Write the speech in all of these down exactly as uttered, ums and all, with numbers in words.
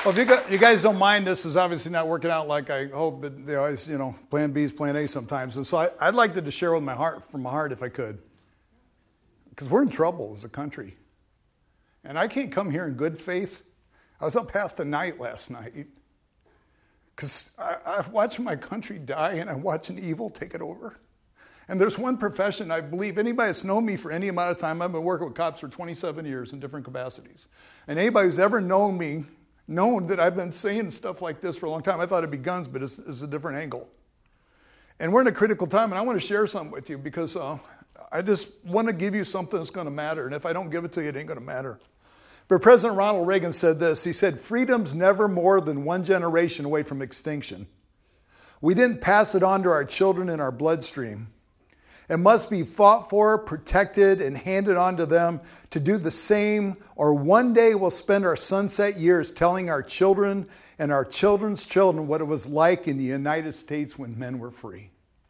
Well, if you, got, you guys don't mind, this is obviously not working out like I hope, but they always, you know, plan B is plan A sometimes. And so I, I'd like to just share with my heart, from my heart if I could. Because we're in trouble as a country. And I can't come here in good faith. I was up half the night last night. Because I've watched my country die and I'm watching evil take it over. And there's one profession I believe, anybody that's known me for any amount of time, I've been working with cops for twenty-seven years in different capacities. And anybody who's ever known me, known that I've been saying stuff like this for a long time. I thought it'd be guns, but it's, it's a different angle. And we're in a critical time, and I want to share something with you because uh, I just want to give you something that's going to matter. And if I don't give it to you, it ain't going to matter. But President Ronald Reagan said this. He said, freedom's never more than one generation away from extinction. We didn't pass it on to our children in our bloodstream. It must be fought for, protected, and handed on to them to do the same, or one day we'll spend our sunset years telling our children and our children's children what it was like in the United States when men were free.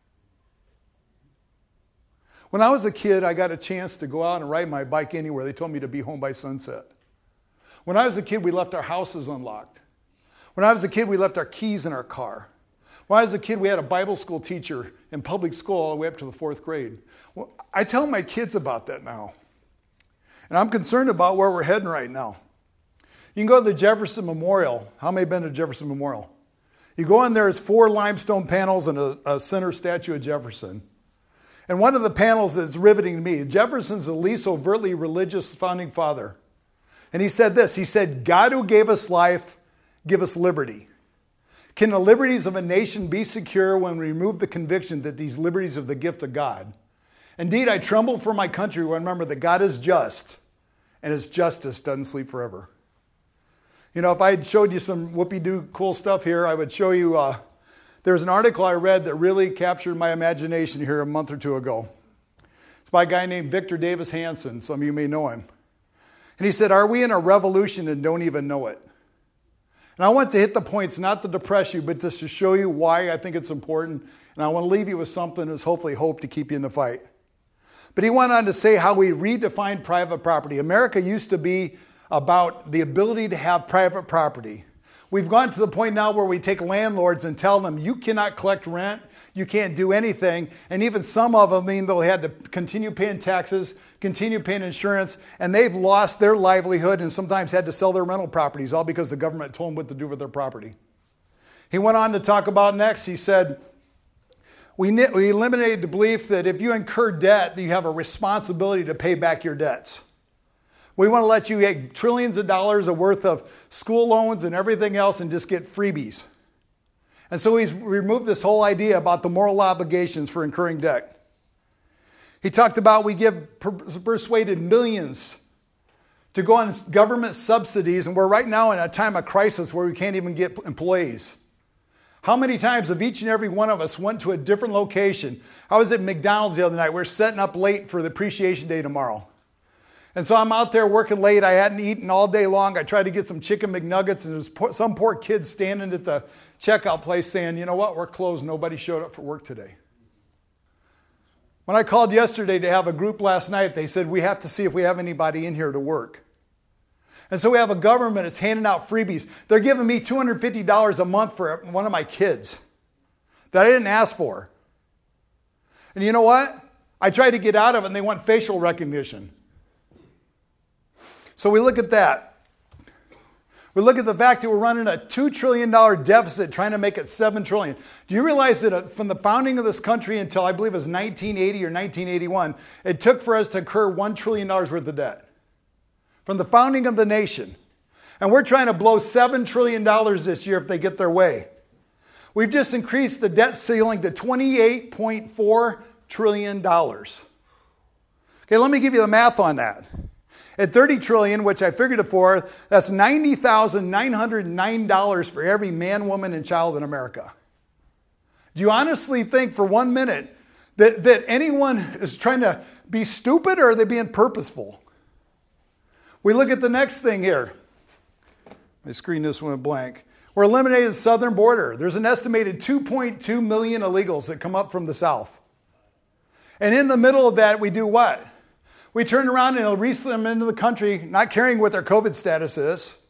When I was a kid, I got a chance to go out and ride my bike anywhere. They told me to be home by sunset. When I was a kid, we left our houses unlocked. When I was a kid, we left our keys in our car. When I was a kid, we had a Bible school teacher in public school all the way up to the fourth grade. Well, I tell my kids about that now. And I'm concerned about where we're heading right now. You can go to the Jefferson Memorial. How many have been to Jefferson Memorial? You go in there, there's four limestone panels and a, a center statue of Jefferson. And one of the panels that's riveting to me, Jefferson's the least overtly religious founding father. And he said this, he said, God who gave us life, give us liberty. Can the liberties of a nation be secure when we remove the conviction that these liberties are the gift of God? Indeed, I tremble for my country when I remember that God is just, and his justice doesn't sleep forever. You know, if I had showed you some whoopee-doo cool stuff here, I would show you, uh, there's an article I read that really captured my imagination here a month or two ago. It's by a guy named Victor Davis Hanson. Some of you may know him. And he said, are we in a revolution and don't even know it? And I want to hit the points, not to depress you, but just to show you why I think it's important. And I want to leave you with something that's hopefully hope to keep you in the fight. But he went on to say how we redefined private property. America used to be about the ability to have private property. We've gone to the point now where we take landlords and tell them, you cannot collect rent, you can't do anything. And even some of them mean they'll have to continue paying taxes, continue paying insurance, and they've lost their livelihood and sometimes had to sell their rental properties, all because the government told them what to do with their property. He went on to talk about next, he said, we, we eliminated the belief that if you incur debt, you have a responsibility to pay back your debts. We want to let you get trillions of dollars of worth of school loans and everything else and just get freebies. And so he's removed this whole idea about the moral obligations for incurring debt. He talked about we give persuaded millions to go on government subsidies, and we're right now in a time of crisis where we can't even get employees. How many times have each and every one of us went to a different location? I was at McDonald's the other night. We're setting up late for the Appreciation Day tomorrow. And so I'm out there working late. I hadn't eaten all day long. I tried to get some chicken McNuggets, and there's some poor kid standing at the checkout place saying, you know what, we're closed. Nobody showed up for work today. When I called yesterday to have a group last night, they said, we have to see if we have anybody in here to work. And so we have a government that's handing out freebies. They're giving me two hundred fifty dollars a month for one of my kids that I didn't ask for. And you know what? I tried to get out of it, and they want facial recognition. So we look at that. We look at the fact that we're running a two trillion dollars deficit trying to make it seven trillion dollars. Do you realize that from the founding of this country until I believe it was nineteen eighty or nineteen eighty-one, it took for us to incur one trillion dollars worth of debt? From the founding of the nation. And we're trying to blow seven trillion dollars this year if they get their way. We've just increased the debt ceiling to twenty-eight point four trillion dollars. Okay, let me give you the math on that. At thirty trillion dollars, which I figured it for, that's ninety thousand nine hundred nine dollars for every man, woman, and child in America. Do you honestly think for one minute that, that anyone is trying to be stupid, or are they being purposeful? We look at the next thing here. My screen this went blank. We're eliminating the southern border. There's an estimated two point two million illegals that come up from the south. And in the middle of that, we do what? We turn around and release them into the country, not caring what their COVID status is.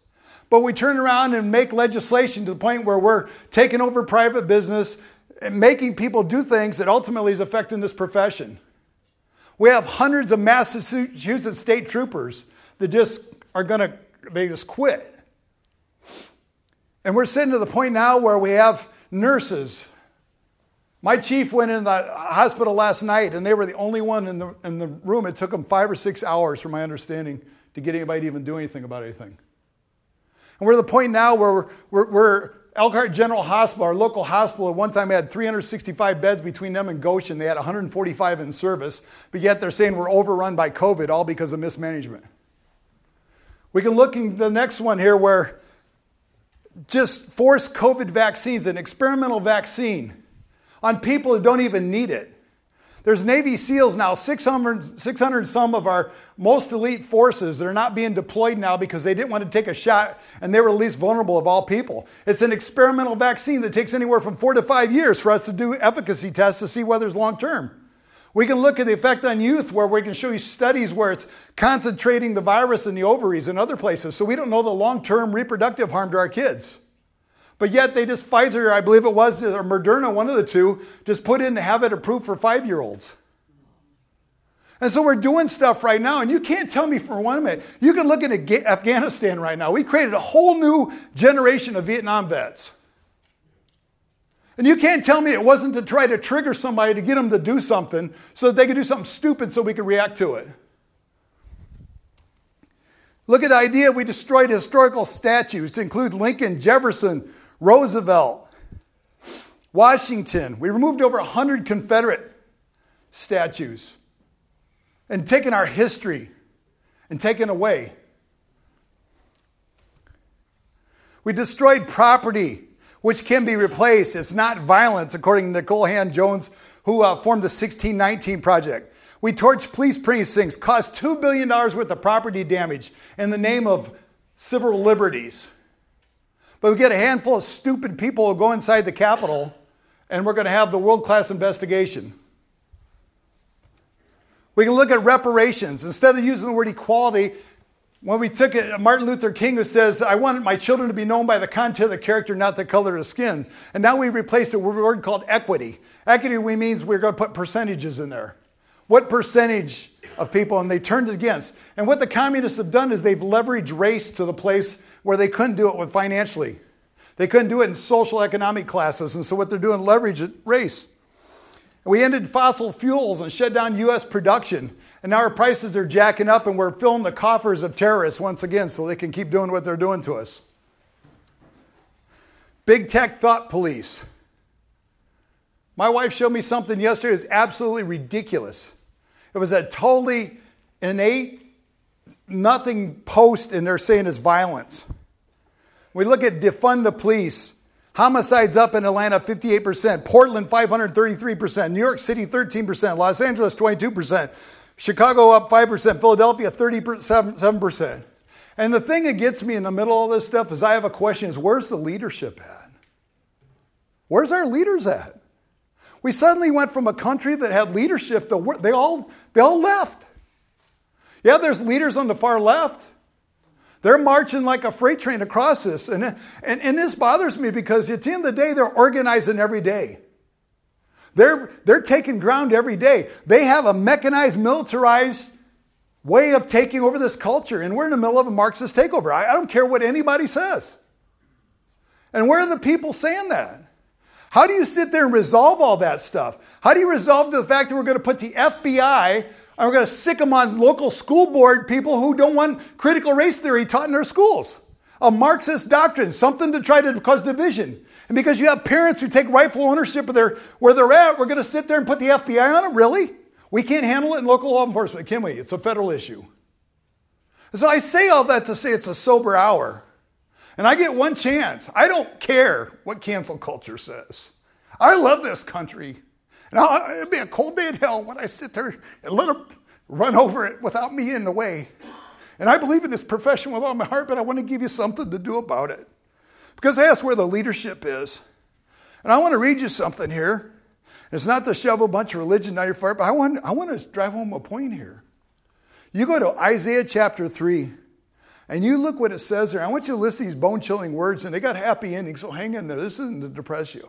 But we turn around and make legislation to the point where we're taking over private business and making people do things that ultimately is affecting this profession. We have hundreds of Massachusetts state troopers that just are going to, they just quit. And we're sitting to the point now where we have nurses. My chief went in the hospital last night, and they were the only one in the, in the room. It took them five or six hours, from my understanding, to get anybody to even do anything about anything. And we're at the point now where we're, we're, we're Elkhart General Hospital, our local hospital, at one time had three hundred sixty-five beds between them and Goshen. They had one hundred forty-five in service, but yet they're saying we're overrun by COVID, all because of mismanagement. We can look at the next one here where just forced COVID vaccines, an experimental vaccine, on people who don't even need it. There's Navy SEALs now, six hundred, six hundred some of our most elite forces that are not being deployed now because they didn't want to take a shot and they were the least vulnerable of all people. It's an experimental vaccine that takes anywhere from four to five years for us to do efficacy tests to see whether it's long term. We can look at the effect on youth where we can show you studies where it's concentrating the virus in the ovaries and other places. So we don't know the long-term reproductive harm to our kids. But yet they just, Pfizer, I believe it was, or Moderna, one of the two, just put in to have it approved for five-year-olds. And so we're doing stuff right now, and you can't tell me for one minute. You can look at Afghanistan right now. We created a whole new generation of Vietnam vets. And you can't tell me it wasn't to try to trigger somebody to get them to do something so that they could do something stupid so we could react to it. Look at the idea we destroyed historical statues to include Lincoln, Jefferson, Roosevelt, Washington. We removed over one hundred Confederate statues and taken our history and taken away. We destroyed property which can be replaced. It's not violence, according to Nicole Hand-Jones, who uh, formed the sixteen nineteen Project. We torched police precincts, caused two billion dollars worth of property damage in the name of civil liberties. But we get a handful of stupid people who go inside the Capitol, and we're going to have the world-class investigation. We can look at reparations. Instead of using the word equality, when we took it, Martin Luther King, who says, I wanted my children to be known by the content of the character, not the color of the skin. And now we replaced it with a word called equity. Equity means we're going to put percentages in there. What percentage of people? And they turned it against. And what the communists have done is they've leveraged race to the place where they couldn't do it with financially. They couldn't do it in social economic classes. And so what they're doing, leverage race. We ended fossil fuels and shut down U S production. And now our prices are jacking up and we're filling the coffers of terrorists once again so they can keep doing what they're doing to us. Big tech thought police. My wife showed me something yesterday that was absolutely ridiculous. It was a totally innate, nothing post and they're saying is violence. We look at defund the police. Homicides up in Atlanta, fifty-eight percent. Portland, five hundred thirty-three percent. New York City, thirteen percent. Los Angeles, twenty-two percent. Chicago up five percent. Philadelphia, thirty-seven percent. And the thing that gets me in the middle of this stuff is I have a question is, where's the leadership at? Where's our leaders at? We suddenly went from a country that had leadership to they all, they all left. Yeah, there's leaders on the far left. They're marching like a freight train across this. And, and, and this bothers me because at the end of the day, they're organizing every day. They're, they're taking ground every day. They have a mechanized, militarized way of taking over this culture. And we're in the middle of a Marxist takeover. I, I don't care what anybody says. And where are the people saying that? How do you sit there and resolve all that stuff? How do you resolve the fact that we're going to put the F B I and we're going to sick them on local school board people who don't want critical race theory taught in their schools? A Marxist doctrine, something to try to cause division. And because you have parents who take rightful ownership of their, where they're at, we're going to sit there and put the F B I on it? Really? We can't handle it in local law enforcement, can we? It's a federal issue. So I say all that to say it's a sober hour. And I get one chance. I don't care what cancel culture says. I love this country. And I'll, it'd be a cold day in hell when I sit there and let them run over it without me in the way. And I believe in this profession with all my heart, but I want to give you something to do about it. Because that's where the leadership is. And I want to read you something here. It's not to shove a bunch of religion down your throat, but I want, I want to drive home a point here. You go to Isaiah chapter three. And you look what it says there. I want you to listen to these bone-chilling words, and they got happy endings, so hang in there. This isn't to depress you.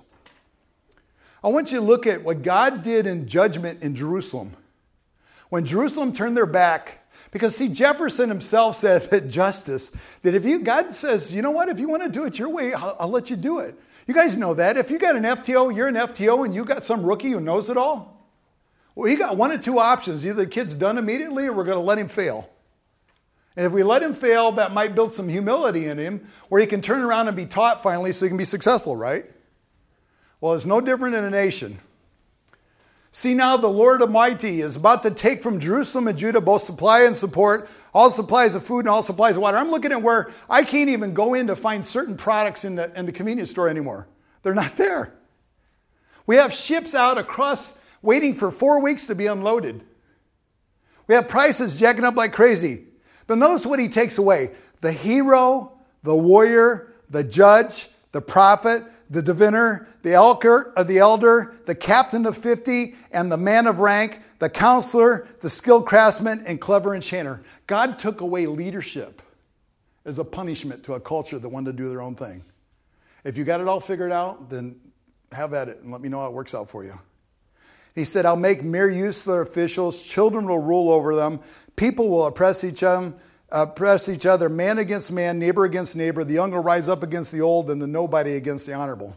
I want you to look at what God did in judgment in Jerusalem. When Jerusalem turned their back, because see, Jefferson himself said that justice, that if you, God says, you know what, if you want to do it your way, I'll, I'll let you do it. You guys know that. If you got an F T O, you're an F T O, and you got some rookie who knows it all, well, he got one of two options. Either the kid's done immediately or we're going to let him fail. And if we let him fail, that might build some humility in him where he can turn around and be taught finally so he can be successful, right? Well, it's no different in a nation. See now the Lord Almighty is about to take from Jerusalem and Judah both supply and support, all supplies of food and all supplies of water. I'm looking at where I can't even go in to find certain products in the, in the convenience store anymore. They're not there. We have ships out across waiting for four weeks to be unloaded. We have prices jacking up like crazy. But notice what he takes away. The hero, the warrior, the judge, the prophet, the diviner, the elder, uh, the elder, the captain of fifty, and the man of rank, the counselor, the skilled craftsman, and clever enchanter. God took away leadership as a punishment to a culture that wanted to do their own thing. If you got it all figured out, then have at it and let me know how it works out for you. He said, I'll make mere use of their officials. Children will rule over them. People will oppress each other, oppress each other, man against man, neighbor against neighbor. The young will rise up against the old, and the nobody against the honorable.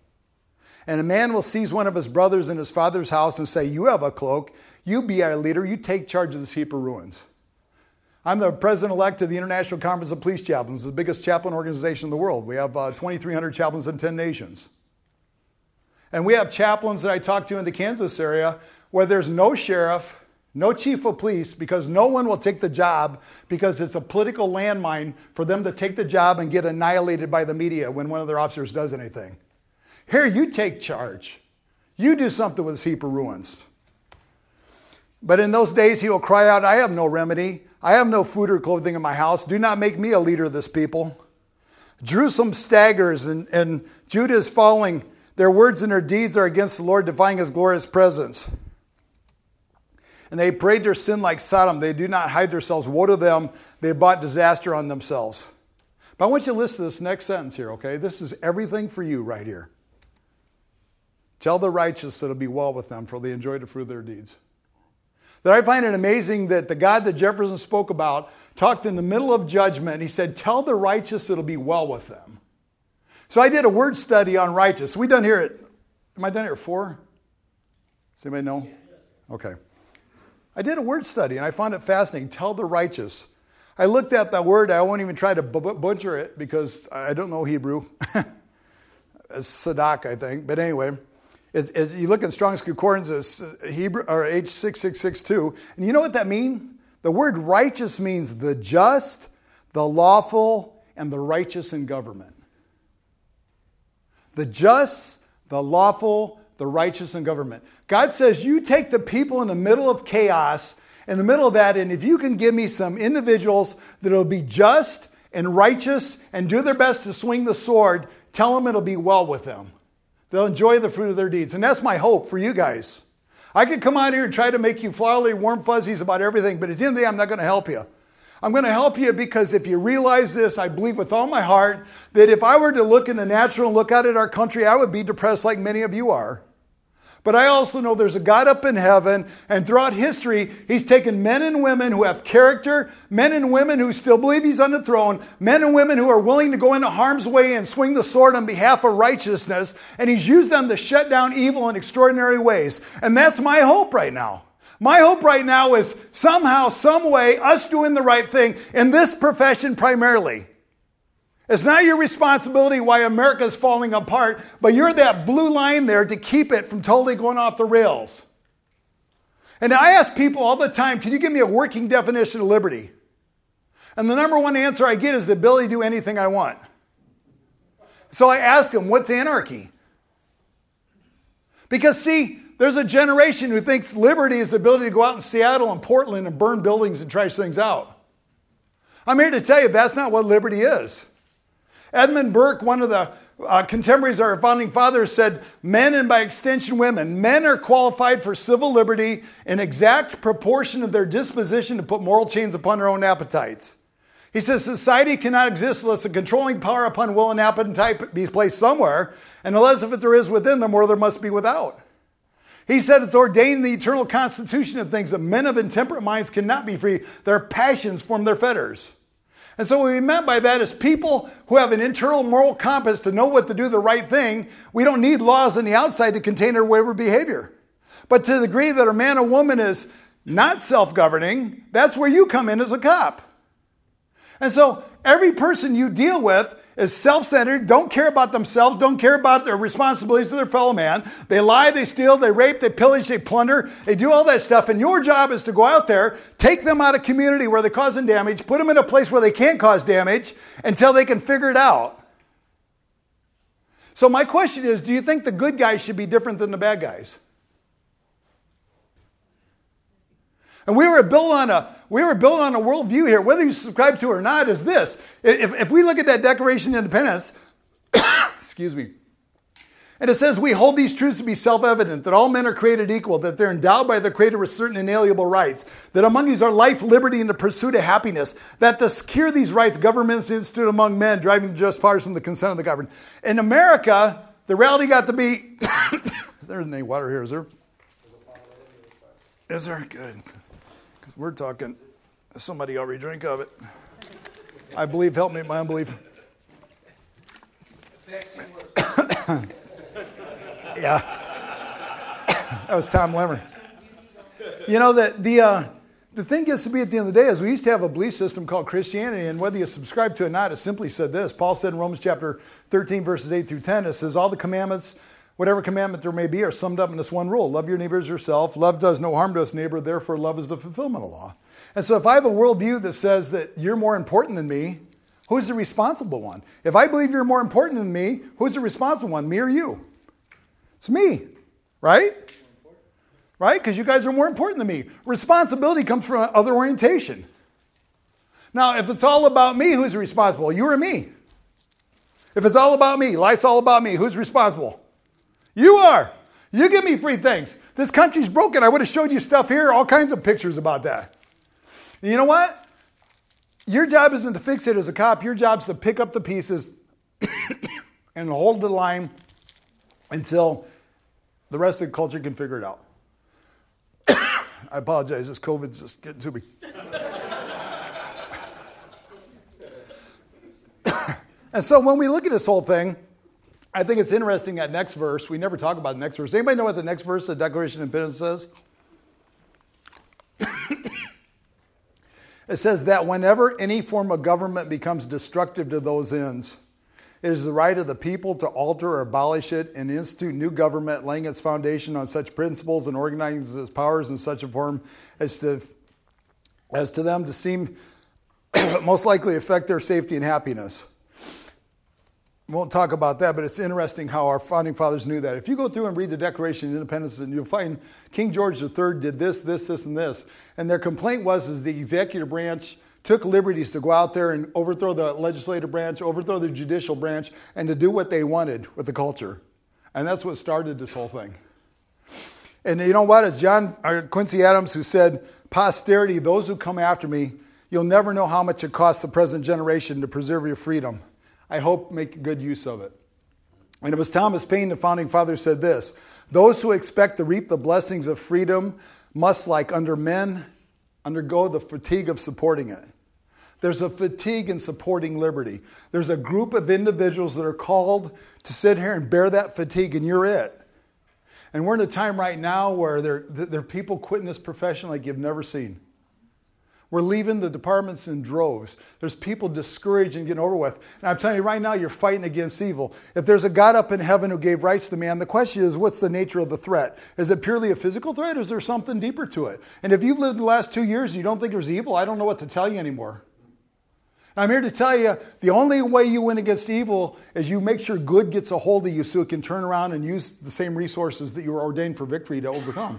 And a man will seize one of his brothers in his father's house and say, you have a cloak. You be our leader. You take charge of this heap of ruins. I'm the president-elect of the International Conference of Police Chaplains, the biggest chaplain organization in the world. We have uh, twenty-three hundred chaplains in ten nations. And we have chaplains that I talk to in the Kansas area where there's no sheriff, no chief of police, because no one will take the job because it's a political landmine for them to take the job and get annihilated by the media when one of their officers does anything. Here, you take charge. You do something with this heap of ruins. But in those days, he will cry out, I have no remedy. I have no food or clothing in my house. Do not make me a leader of this people. Jerusalem staggers and, and Judah is falling. Their words and their deeds are against the Lord, defying his glorious presence. And they parade their sin like Sodom. They do not hide themselves. Woe to them. They brought disaster on themselves. But I want you to listen to this next sentence here, okay? This is everything for you right here. Tell the righteous that it'll be well with them, for they enjoy the fruit of their deeds. That I find it amazing that the God that Jefferson spoke about talked in the middle of judgment. He said, tell the righteous it'll be well with them. So I did a word study on righteous. We done here at, am I done here at four? Does anybody know? Okay. I did a word study and I found it fascinating. Tell the righteous. I looked at that word. I won't even try to butcher it because I don't know Hebrew. It's Sadak, I think. But anyway, it's, it's, you look at Strong's Concordance, it's Hebrew, or H six six six two. And you know what that means? The word righteous means the just, the lawful, and the righteous in government. The just, the lawful, the righteous in government. God says, you take the people in the middle of chaos, in the middle of that, and if you can give me some individuals that will be just and righteous and do their best to swing the sword, tell them it'll be well with them. They'll enjoy the fruit of their deeds. And that's my hope for you guys. I could come out here and try to make you flowery, warm fuzzies about everything, but at the end of the day, I'm not going to help you. I'm going to help you because if you realize this, I believe with all my heart that if I were to look in the natural and look out at our country, I would be depressed like many of you are. But I also know there's a God up in heaven, and throughout history, he's taken men and women who have character, men and women who still believe he's on the throne, men and women who are willing to go into harm's way and swing the sword on behalf of righteousness, and he's used them to shut down evil in extraordinary ways. And that's my hope right now. My hope right now is somehow, some way, us doing the right thing in this profession primarily. It's not your responsibility why America is falling apart, but you're that blue line there to keep it from totally going off the rails. And I ask people all the time, can you give me a working definition of liberty? And the number one answer I get is the ability to do anything I want. So I ask them, what's anarchy? Because see, there's a generation who thinks liberty is the ability to go out in Seattle and Portland and burn buildings and trash things out. I'm here to tell you that's not what liberty is. Edmund Burke, one of the uh, contemporaries of our founding fathers, said, men and by extension women, men are qualified for civil liberty in exact proportion of their disposition to put moral chains upon their own appetites. He says society cannot exist unless a controlling power upon will and appetite be placed somewhere, and unless if there is within, the more there must be without. He said it's ordained in the eternal constitution of things that men of intemperate minds cannot be free. Their passions form their fetters. And so what we meant by that is people who have an internal moral compass to know what to do the right thing. We don't need laws on the outside to contain our wayward behavior. But to the degree that a man or woman is not self-governing, that's where you come in as a cop. And so every person you deal with is self-centered, don't care about themselves, don't care about their responsibilities to their fellow man. They lie, they steal, they rape, they pillage, they plunder, they do all that stuff. And your job is to go out there, take them out of community where they're causing damage, put them in a place where they can't cause damage until they can figure it out. So my question is, do you think the good guys should be different than the bad guys? And we were built on a we were built on a worldview here, whether you subscribe to it or not, is this. If, if we look at that Declaration of Independence, excuse me, and it says we hold these truths to be self-evident, that all men are created equal, that they're endowed by their Creator with certain inalienable rights, that among these are life, liberty, and the pursuit of happiness, that to secure these rights, governments institute among men, driving the just powers from the consent of the governed. In America, the reality got to be, there's any water here, is there? Is there? Good. Because we're talking, somebody already drank of it. I believe, help me in my unbelief. Yeah. That was Tom Lemmer. You know, that the uh, the thing gets to be at the end of the day is we used to have a belief system called Christianity, and whether you subscribe to it or not, it simply said this. Paul said in Romans chapter thirteen, verses eight through ten, it says, all the commandments, whatever commandment there may be, are summed up in this one rule. Love your neighbor as yourself. Love does no harm to its neighbor. Therefore, love is the fulfillment of law. And so if I have a worldview that says that you're more important than me, who's the responsible one? If I believe you're more important than me, who's the responsible one, me or you? It's me, right? Right? Because you guys are more important than me. Responsibility comes from other orientation. Now, if it's all about me, who's responsible? You or me? If it's all about me, life's all about me, who's responsible? You are. You give me free things. This country's broken. I would have showed you stuff here, all kinds of pictures about that. And you know what? Your job isn't to fix it as a cop. Your job is to pick up the pieces and hold the line until the rest of the culture can figure it out. I apologize. This COVID's just getting to me. And so when we look at this whole thing, I think it's interesting that next verse. We never talk about the next verse. Anybody know what the next verse of the Declaration of Independence says? It says that whenever any form of government becomes destructive to those ends, it is the right of the people to alter or abolish it and institute new government, laying its foundation on such principles and organizing its powers in such a form as to, as to them to seem most likely affect their safety and happiness. We won't talk about that, but it's interesting how our founding fathers knew that. If you go through and read the Declaration of Independence, and you'll find King George the Third did this, this, this, and this. And their complaint was is the executive branch took liberties to go out there and overthrow the legislative branch, overthrow the judicial branch, and to do what they wanted with the culture. And that's what started this whole thing. And you know what? It's John uh, Quincy Adams who said, posterity, those who come after me, you'll never know how much it costs the present generation to preserve your freedom. I hope make good use of it. And it was Thomas Paine, the founding father, said this: those who expect to reap the blessings of freedom must, like under men, undergo the fatigue of supporting it. There's a fatigue in supporting liberty. There's a group of individuals that are called to sit here and bear that fatigue, and you're it. And we're in a time right now where there, there are people quitting this profession like you've never seen. We're leaving the departments in droves. There's people discouraged and getting over with. And I'm telling you right now, you're fighting against evil. If there's a God up in heaven who gave rights to man, the question is, what's the nature of the threat? Is it purely a physical threat, or is there something deeper to it? And if you've lived the last two years and you don't think there's evil, I don't know what to tell you anymore. I'm here to tell you, the only way you win against evil is you make sure good gets a hold of you so it can turn around and use the same resources that you were ordained for victory to overcome.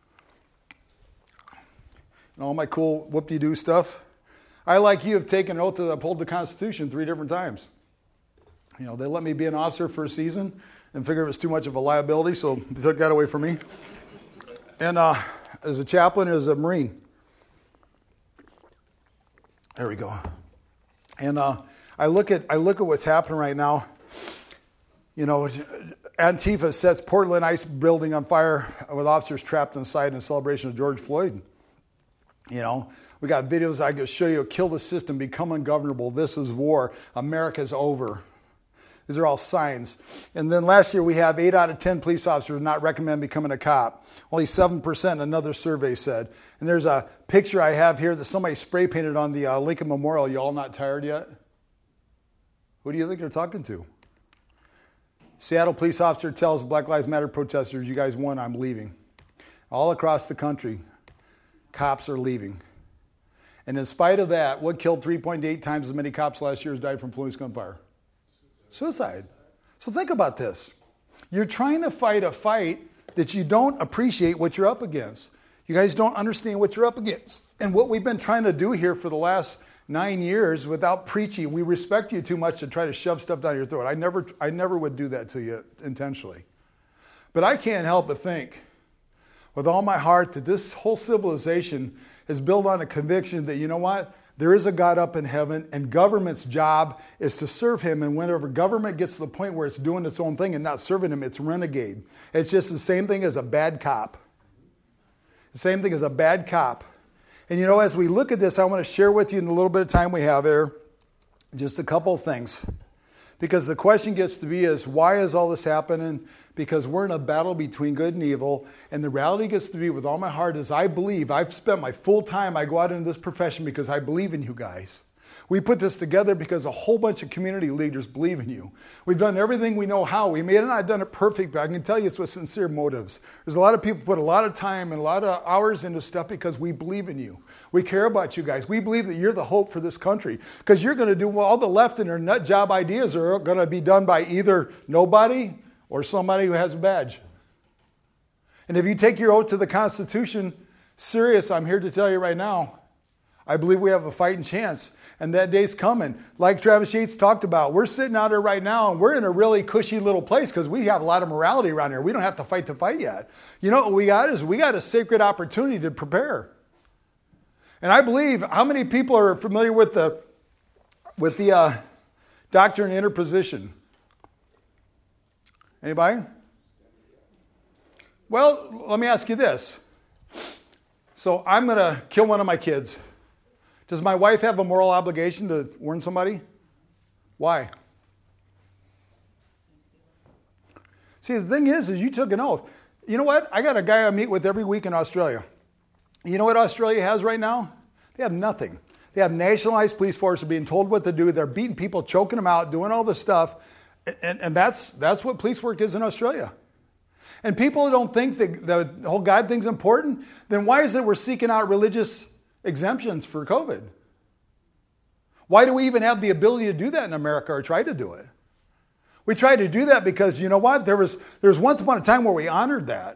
And all my cool whoop-de-doo stuff. I, like you, have taken an oath to uphold the Constitution three different times. You know, they let me be an officer for a season and figured it was too much of a liability, so they took that away from me. And uh, as a chaplain, as a Marine. There we go. And uh, I look at I look at what's happening right now. You know, Antifa sets Portland ICE building on fire with officers trapped inside in celebration of George Floyd. You know, we got videos I could show you. Kill the system, become ungovernable. This is war. America's over. These are all signs. And then last year we have eight out of ten police officers not recommend becoming a cop. Only seven percent, another survey said. And there's a picture I have here that somebody spray painted on the uh, Lincoln Memorial. You all not tired yet? Who do you think they're talking to? Seattle police officer tells Black Lives Matter protesters, you guys won, I'm leaving. All across the country, cops are leaving. And in spite of that, what killed three point eight times as many cops last year as died from Florence gunfire? Suicide. So think about this. You're trying to fight a fight that you don't appreciate what you're up against. You guys don't understand what you're up against. And what we've been trying to do here for the last nine years without preaching, we respect you too much to try to shove stuff down your throat. I never, I never would do that to you intentionally. But I can't help but think with all my heart that this whole civilization is built on a conviction that, you know what? There is a God up in heaven, and government's job is to serve him. And whenever government gets to the point where it's doing its own thing and not serving him, it's renegade. It's just the same thing as a bad cop. The same thing as a bad cop. And you know, as we look at this, I want to share with you in the little bit of time we have here, just a couple of things. Because the question gets to be is, why is all this happening? Because we're in a battle between good and evil. And the reality gets to be with all my heart is I believe, I've spent my full time, I go out into this profession because I believe in you guys. We put this together because a whole bunch of community leaders believe in you. We've done everything we know how. We may have not done it perfect, but I can tell you it's with sincere motives. There's a lot of people put a lot of time and a lot of hours into stuff because we believe in you. We care about you guys. We believe that you're the hope for this country because you're going to do all the left and their nut job ideas are going to be done by either nobody or somebody who has a badge. And if you take your oath to the Constitution serious, I'm here to tell you right now, I believe we have a fighting chance. And that day's coming. Like Travis Yates talked about, we're sitting out here right now and we're in a really cushy little place because we have a lot of morality around here. We don't have to fight to fight yet. You know what we got is we got a sacred opportunity to prepare. And I believe, how many people are familiar with the with the uh, doctrine of interposition? Anybody? Well, let me ask you this. So I'm going to kill one of my kids. Does my wife have a moral obligation to warn somebody? Why? See, the thing is, is you took an oath. You know what? I got a guy I meet with every week in Australia. You know what Australia has right now? They have nothing. They have nationalized police force being told what to do. They're beating people, choking them out, doing all this stuff. And, and that's, that's what police work is in Australia. And people don't think that the whole God thing's important, then why is it we're seeking out religious exemptions for COVID? Why do we even have the ability to do that in America or try to do it? We try to do that because, you know what, there was, there was once upon a time where we honored that.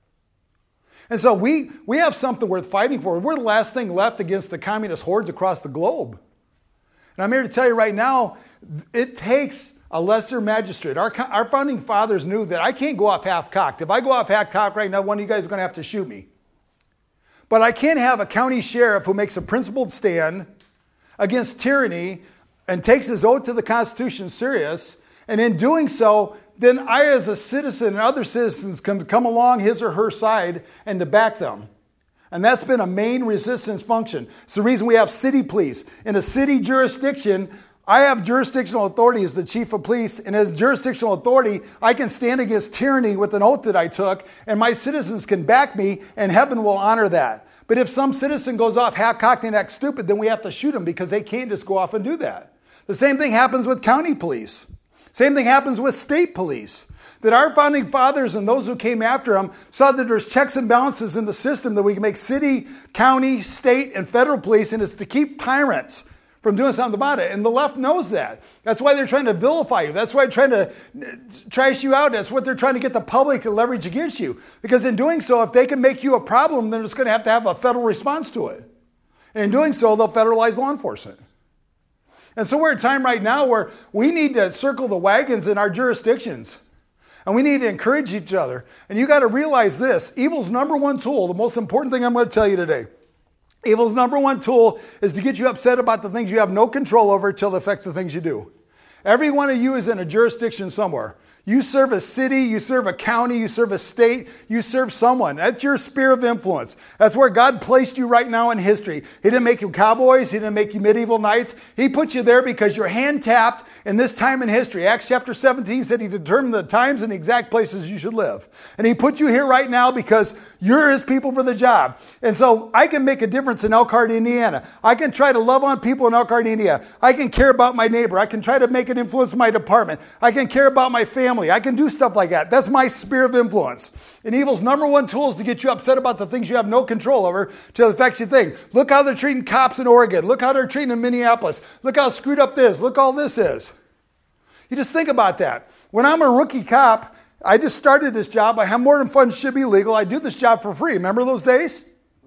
And so we, we have something worth fighting for. We're the last thing left against the communist hordes across the globe. And I'm here to tell you right now, it takes a lesser magistrate. Our, our founding fathers knew that I can't go off half-cocked. If I go off half-cocked right now, one of you guys is going to have to shoot me. But I can't have a county sheriff who makes a principled stand against tyranny and takes his oath to the Constitution serious, and in doing so, then I as a citizen and other citizens can come along his or her side and to back them. And that's been a main resistance function. It's the reason we have city police. In a city jurisdiction, I have jurisdictional authority as the chief of police, and as jurisdictional authority, I can stand against tyranny with an oath that I took, and my citizens can back me, and heaven will honor that. But if some citizen goes off half-cocked and acts stupid, then we have to shoot them because they can't just go off and do that. The same thing happens with county police. Same thing happens with state police. That our founding fathers and those who came after them saw that there's checks and balances in the system, that we can make city, county, state, and federal police, and it's to keep tyrants from doing something about it. And the left knows that. That's why they're trying to vilify you. That's why they're trying to trash you out. That's what they're trying to get the public to leverage against you. Because in doing so, if they can make you a problem, then it's going to have to have a federal response to it. And in doing so, they'll federalize law enforcement. And so we're at a time right now where we need to circle the wagons in our jurisdictions. And we need to encourage each other. And you got to realize this. Evil's number one tool, the most important thing I'm going to tell you today, Evil's number one tool is to get you upset about the things you have no control over till they affect the things you do. Every one of you is in a jurisdiction somewhere. You serve a city, you serve a county, you serve a state, you serve someone. That's your sphere of influence. That's where God placed you right now in history. He didn't make you cowboys. He didn't make you medieval knights. He put you there because you're hand-tapped in this time in history. Acts chapter seventeen said he determined the times and the exact places you should live. And he put you here right now because you're his people for the job. And so I can make a difference in Elkhart, Indiana. I can try to love on people in Elkhart, Indiana. I can care about my neighbor. I can try to make an influence in my department. I can care about my family. I can do stuff like that. That's my sphere of influence. And evil's number one tool is to get you upset about the things you have no control over till it affects your thing. Look how they're treating cops in Oregon. Look how they're treating in Minneapolis. Look how screwed up this. Look all this is. You just think about that. When I'm a rookie cop, I just started this job. I have more than fun should be legal. I do this job for free. Remember those days?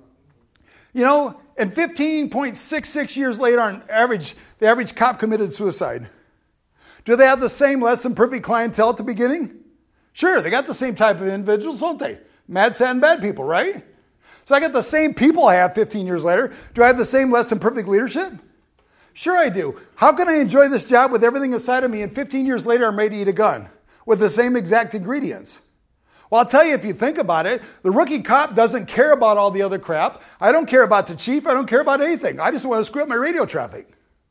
You know, and fifteen point six six years later, on average, the average cop committed suicide. Do they have the same less than perfect clientele at the beginning? Sure, they got the same type of individuals, don't they? Mad, sad, and bad people, right? So I got the same people I have fifteen years later. Do I have the same less than perfect leadership? Sure I do. How can I enjoy this job with everything inside of me and fifteen years later I'm ready to eat a gun with the same exact ingredients? Well, I'll tell you, if you think about it, the rookie cop doesn't care about all the other crap. I don't care about the chief. I don't care about anything. I just want to screw up my radio traffic.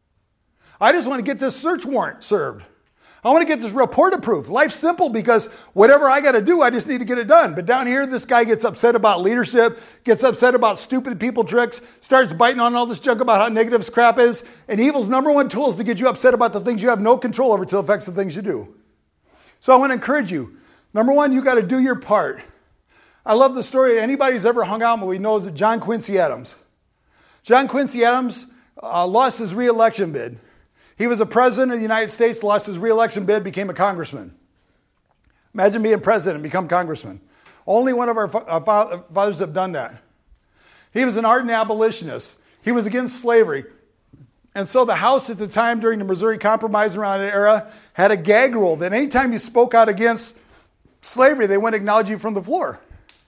I just want to get this search warrant served. I want to get this report approved. Life's simple because whatever I got to do, I just need to get it done. But down here, this guy gets upset about leadership, gets upset about stupid people tricks, starts biting on all this junk about how negative this crap is. And evil's number one tool is to get you upset about the things you have no control over till it affects the things you do. So I want to encourage you. Number one, you got to do your part. I love the story. Anybody who's ever hung out with me knows that John Quincy Adams. John Quincy Adams uh, lost his re-election bid. He was a president of the United States, lost his re-election bid, became a congressman. Imagine being president and become congressman. Only one of our fathers have done that. He was an ardent abolitionist. He was against slavery. And so the House at the time during the Missouri Compromise around that era had a gag rule that anytime you spoke out against slavery, they wouldn't acknowledge you from the floor.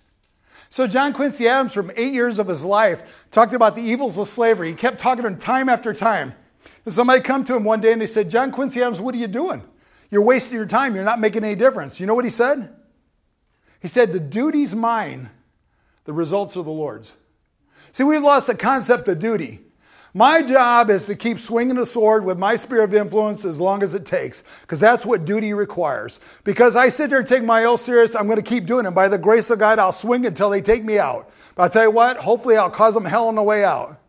So John Quincy Adams, from eight years of his life, talked about the evils of slavery. He kept talking to him time after time. And somebody come to him one day and they said, John Quincy Adams, what are you doing? You're wasting your time. You're not making any difference. You know what he said? He said, the duty's mine. The results are the Lord's. See, we've lost the concept of duty. My job is to keep swinging the sword with my sphere of influence as long as it takes, because that's what duty requires. Because I sit there and take my oath serious, I'm going to keep doing it. By the grace of God, I'll swing until they take me out. But I'll tell you what, hopefully I'll cause them hell on the way out.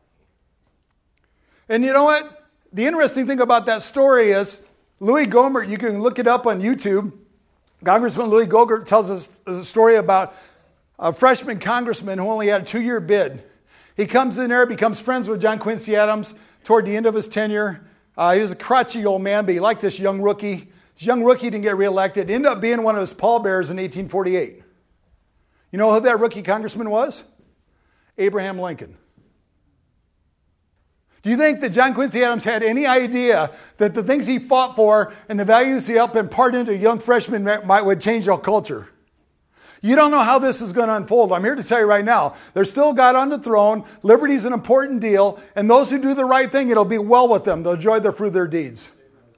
And you know what? The interesting thing about that story is Louis Gohmert, you can look it up on YouTube. Congressman Louis Gohmert tells us a story about a freshman congressman who only had a two-year bid. He comes in there, becomes friends with John Quincy Adams toward the end of his tenure. Uh, he was a crotchety old man, but he liked this young rookie. This young rookie didn't get reelected. Ended up being one of his pallbearers in eighteen forty-eight. You know who that rookie congressman was? Abraham Lincoln. Do you think that John Quincy Adams had any idea that the things he fought for and the values he helped impart into young freshmen might would change our culture? You don't know how this is going to unfold. I'm here to tell you right now, there's still God on the throne. Liberty's an important deal. And those who do the right thing, it'll be well with them. They'll enjoy the fruit of their deeds.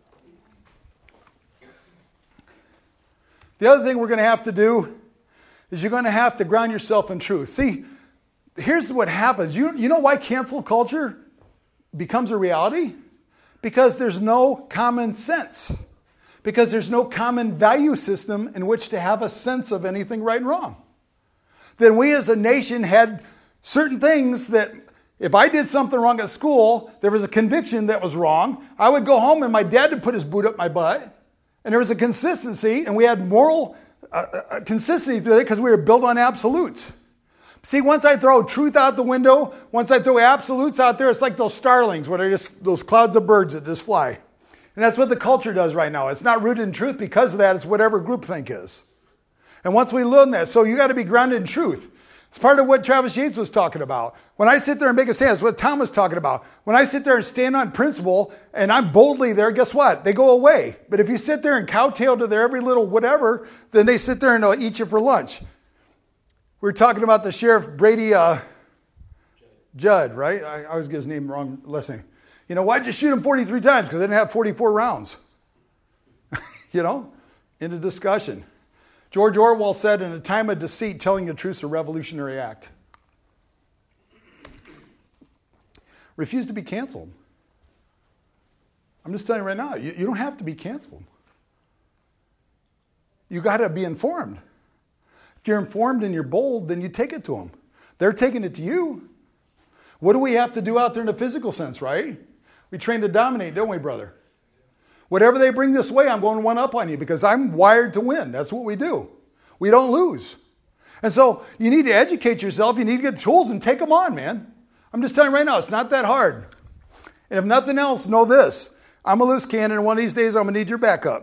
The other thing we're going to have to do is you're going to have to ground yourself in truth. See, here's what happens. You, you know why cancel culture becomes a reality? Because there's no common sense. Because there's no common value system in which to have a sense of anything right and wrong. Then we as a nation had certain things that if I did something wrong at school, there was a conviction that was wrong. I would go home and my dad would put his boot up my butt. And there was a consistency, and we had moral uh, consistency through it because we were built on absolutes. See, once I throw truth out the window, once I throw absolutes out there, it's like those starlings, where they're just those clouds of birds that just fly. And that's what the culture does right now. It's not rooted in truth because of that. It's whatever groupthink is. And once we learn that, so you got to be grounded in truth. It's part of what Travis Yates was talking about. When I sit there and make a stand, it's what Tom was talking about. When I sit there and stand on principle and I'm boldly there, guess what? They go away. But if you sit there and cowtail to their every little whatever, then they sit there and they'll eat you for lunch. We were talking about the Sheriff Brady uh, Judd, right? I always get his name wrong listening. You know, why'd you shoot him forty-three times? Because they didn't have forty-four rounds. You know, into discussion. George Orwell said, in a time of deceit, telling the truth is a revolutionary act. Refuse to be canceled. I'm just telling you right now, you, you don't have to be canceled. You got to be informed. If you're informed and you're bold, then you take it to them. They're taking it to you. What do we have to do out there in the physical sense, right? We train to dominate, don't we, brother? Whatever they bring this way, I'm going one up on you because I'm wired to win. That's what we do. We don't lose. And so you need to educate yourself. You need to get the tools and take them on, man. I'm just telling you right now, it's not that hard. And if nothing else, know this. I'm a loose cannon, and one of these days I'm going to need your backup.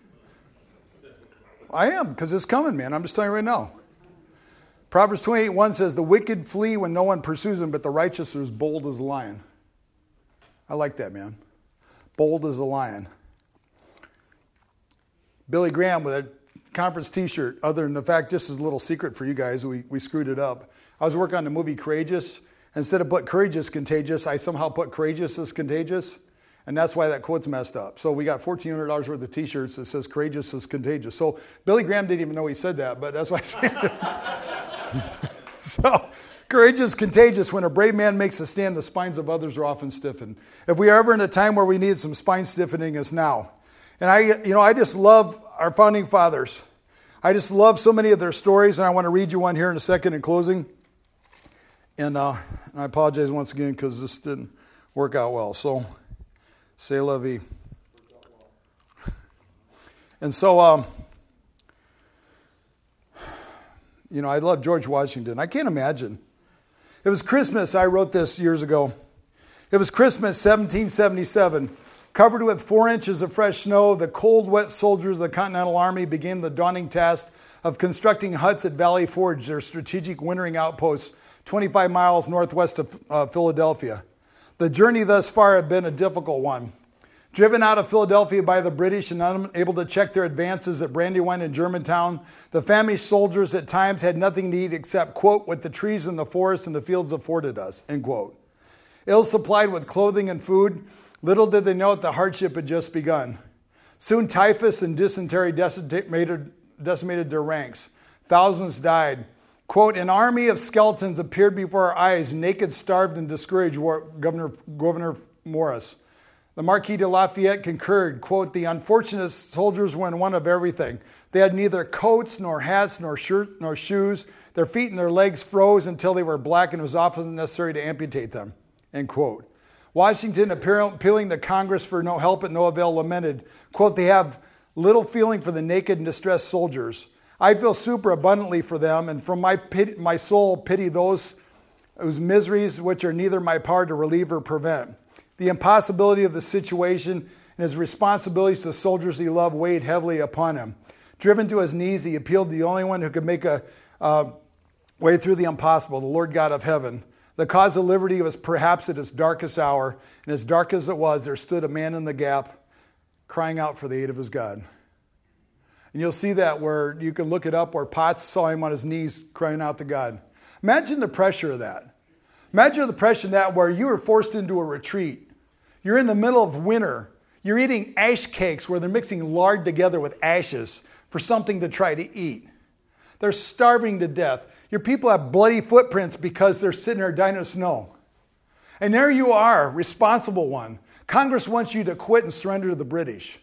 I am, because it's coming, man. I'm just telling you right now. Proverbs twenty-eight one says, the wicked flee when no one pursues them, but the righteous are as bold as a lion. I like that, man. Bold as a lion. Billy Graham with a conference t-shirt, other than the fact, this is a little secret for you guys, we, we screwed it up. I was working on the movie Courageous. Instead of put courageous contagious, I somehow put courageous as contagious. And that's why that quote's messed up. So we got fourteen hundred dollars worth of t-shirts that says courageous is contagious. So Billy Graham didn't even know he said that, but that's why I said it. So courageous, contagious. When a brave man makes a stand, the spines of others are often stiffened. If we are ever in a time where we need some spine stiffening, it's now. And I, you know, I just love our founding fathers. I just love so many of their stories, and I want to read you one here in a second in closing. And uh, I apologize once again because this didn't work out well. So, c'est la vie. And so, um, you know, I love George Washington. I can't imagine. It was Christmas. I wrote this years ago. It was Christmas, seventeen seventy-seven. Covered with four inches of fresh snow, the cold, wet soldiers of the Continental Army began the daunting task of constructing huts at Valley Forge, their strategic wintering outpost, twenty-five miles northwest of uh, Philadelphia. The journey thus far had been a difficult one. Driven out of Philadelphia by the British and unable to check their advances at Brandywine and Germantown, the famished soldiers at times had nothing to eat except, quote, what the trees and the forests and the fields afforded us, end quote. Ill supplied with clothing and food, little did they know that the hardship had just begun. Soon typhus and dysentery decimated, decimated their ranks. Thousands died. Quote, an army of skeletons appeared before our eyes, naked, starved, and discouraged, Governor, Governor Morris. The Marquis de Lafayette concurred, quote, the unfortunate soldiers were in want of everything. They had neither coats, nor hats, nor shirt, nor shoes. Their feet and their legs froze until they were black, and it was often necessary to amputate them, end quote. Washington, appealing to Congress for no help at no avail, lamented, quote, they have little feeling for the naked and distressed soldiers. I feel super abundantly for them, and from my pity, my soul pity those whose miseries which are neither my power to relieve or prevent. The impossibility of the situation and his responsibilities to the soldiers he loved weighed heavily upon him. Driven to his knees, he appealed to the only one who could make a uh, way through the impossible, the Lord God of heaven. The cause of liberty was perhaps at its darkest hour, and as dark as it was, there stood a man in the gap crying out for the aid of his God. And you'll see that where you can look it up where Potts saw him on his knees crying out to God. Imagine the pressure of that. Imagine the pressure of that where you were forced into a retreat. You're in the middle of winter. You're eating ash cakes where they're mixing lard together with ashes for something to try to eat. They're starving to death. Your people have bloody footprints because they're sitting there dying of snow. And there you are, responsible one. Congress wants you to quit and surrender to the British.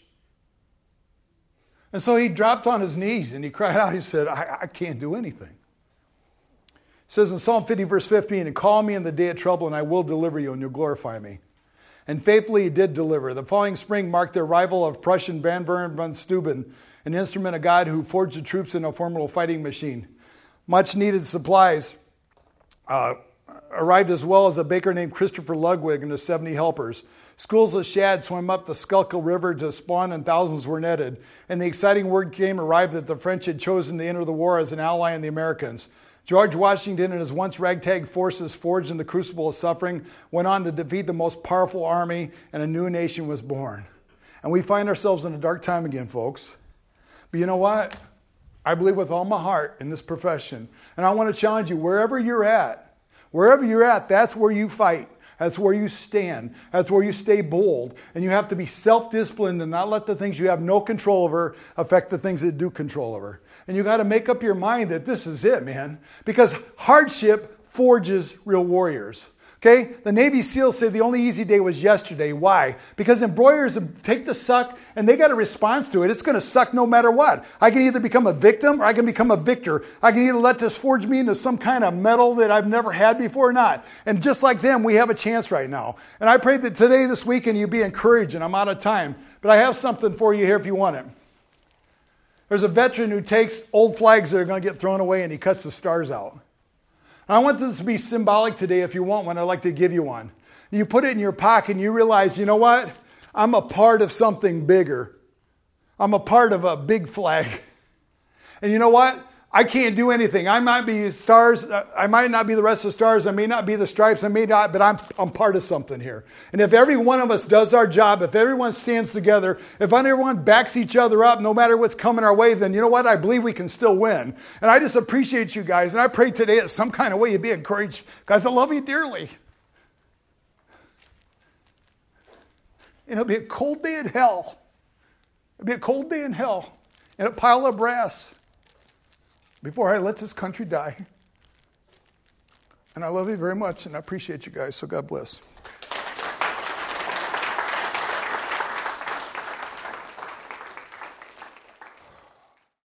And so he dropped on his knees and he cried out. He said, I, I can't do anything. It says in Psalm fifty, verse fifteen, and call me in the day of trouble and I will deliver you and you'll glorify me. And faithfully he did deliver. The following spring marked the arrival of Prussian Van von Steuben, an instrument of God who forged the troops in a formidable fighting machine. Much needed supplies uh, arrived as well as a baker named Christopher Ludwig and his seventy helpers. Schools of shad swam up the Schuylkill River to spawn and thousands were netted. And the exciting word came arrived that the French had chosen to enter the war as an ally in the Americans. George Washington and his once ragtag forces, forged in the crucible of suffering, went on to defeat the most powerful army, and a new nation was born. And we find ourselves in a dark time again, folks. But you know what? I believe with all my heart in this profession, and I want to challenge you, wherever you're at, Wherever you're at, that's where you fight. That's where you stand. That's where you stay bold. And you have to be self-disciplined and not let the things you have no control over affect the things that do control over. And you got to make up your mind that this is it, man. Because hardship forges real warriors. Okay? The Navy SEALs say the only easy day was yesterday. Why? Because embroilers take the suck and they got a response to it. It's going to suck no matter what. I can either become a victim or I can become a victor. I can either let this forge me into some kind of metal that I've never had before or not. And just like them, we have a chance right now. And I pray that today, this weekend, you be encouraged. And I'm out of time. But I have something for you here if you want it. There's a veteran who takes old flags that are going to get thrown away and he cuts the stars out. I want this to be symbolic today. If you want one, I'd like to give you one. You put it in your pocket and you realize, you know what? I'm a part of something bigger. I'm a part of a big flag. And you know what? I can't do anything. I might be stars. I might not be the rest of the stars. I may not be the stripes. I may not, but I'm, I'm part of something here. And if every one of us does our job, if everyone stands together, if everyone backs each other up, no matter what's coming our way, then you know what? I believe we can still win. And I just appreciate you guys. And I pray today that some kind of way you be encouraged. Guys, I love you dearly. And it'll be a cold day in hell. It'll be a cold day in hell. And a pile of brass. Before I let this country die. And I love you very much, and I appreciate you guys, so God bless.